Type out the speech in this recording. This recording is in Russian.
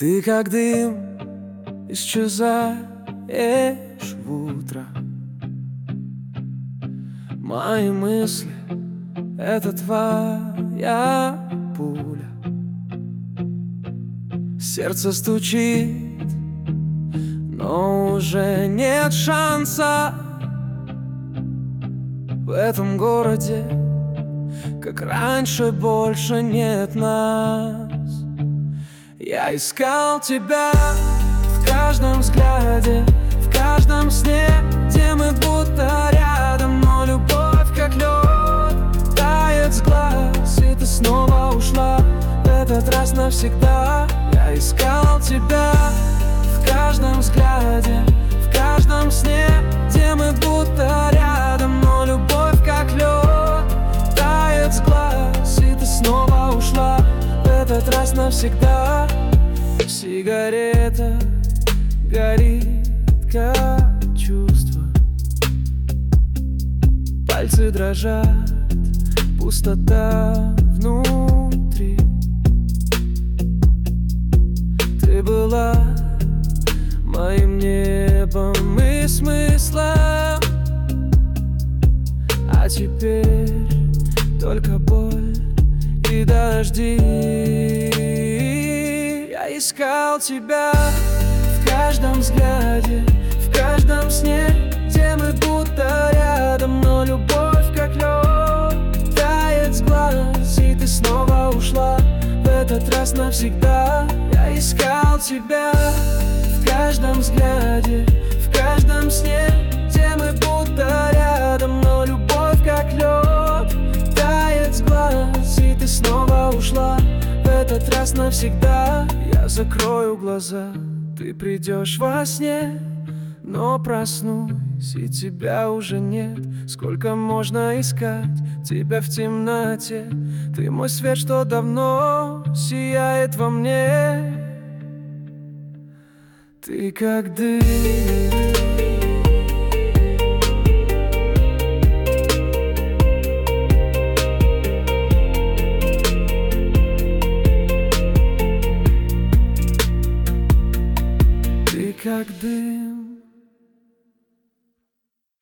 Ты как дым исчезаешь в утро. Мои мысли — это твоя пуля. Сердце стучит, но уже нет шанса. В этом городе, как раньше, больше нет нас. Я искал тебя в каждом взгляде, в каждом сне, где мы будто рядом. Но любовь, как лед, тает с глаз, и ты снова ушла, в этот раз навсегда. Я искал тебя в каждом взгляде, в каждом сне, где мы будто рядом. Но любовь, как лед, тает с глаз, и ты снова ушла, в этот раз навсегда. Сигарета горит, как чувство. Пальцы дрожат, пустота внутри. Ты была моим небом и смыслом, а теперь только боль и дожди. Я искал тебя в каждом взгляде, в каждом сне, где мы будто рядом. Но любовь, как лед, тает с глаз, и ты снова ушла, в этот раз навсегда. Я искал тебя в каждом взгляде, в каждом сне, где мы будто рядом. Но любовь, как лед, тает с глаз, и ты снова ушла, в этот раз навсегда. Я закрою глаза, ты придешь во сне, но проснусь, и тебя уже нет. Сколько можно искать тебя в темноте? Ты мой свет, что давно сияет во мне. Ты как дым